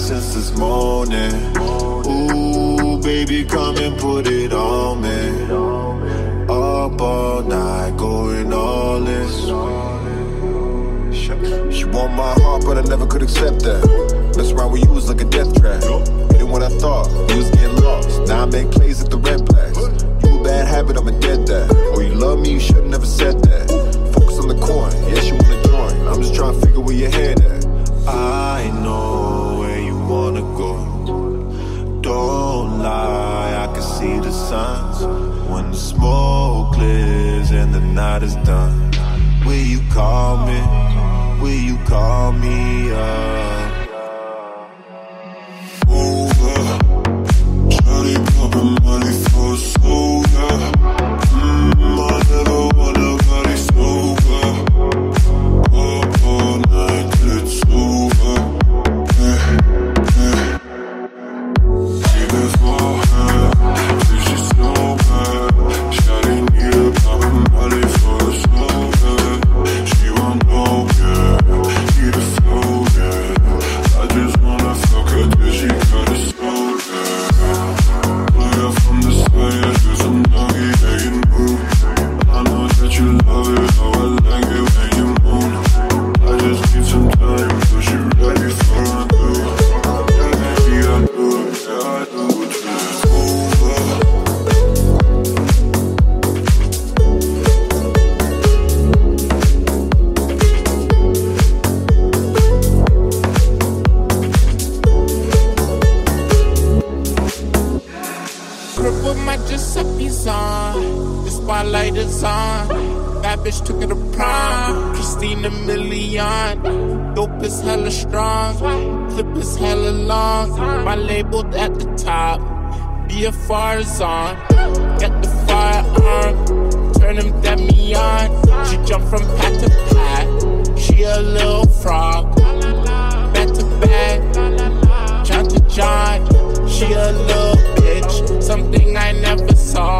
since this morning. Ooh, baby, come and put it on me. Up all night, going all in. She want my heart, but I never could accept that. Mess around with you was like a death trap. Hit it when I thought you was getting lost. Now I make plays at the red blacks. You a bad habit, I'm a dead that. Oh, you love me, you should've never said that. Focus on the coin, yes, you wanna join. I'm just trying to figure where your head at. I know where you wanna go. Don't lie, I can see the signs. When the smoke clears and the night is done, will you call me? Will you call me up? Over, Johnny poppin' money for a soda. I never want nobody sober. Up all night till it's over. Even for her, if she's sober, Johnny need a poppin' money for a soda. She won't know, yeah. Need a flow, yeah. I just wanna fuck her till she got a soul, yeah. Pull her from the side, do some doggy, yeah, you move. I know that you love it, how I like it when you moan. I just need some time, so she ready for a do. Baby, I do it, yeah, I do it, yeah. Over. Crib with my Giuseppe's on. The spotlight is on. That bitch took it to prom. Christina Milian. Dope is hella strong. Clip is hella long. My label at the top. BFR is on. Get the firearm. Turn him Demi on. She jump from pat to pat. She a little frog. Back to back. John to John. She a little bitch. Something I never saw.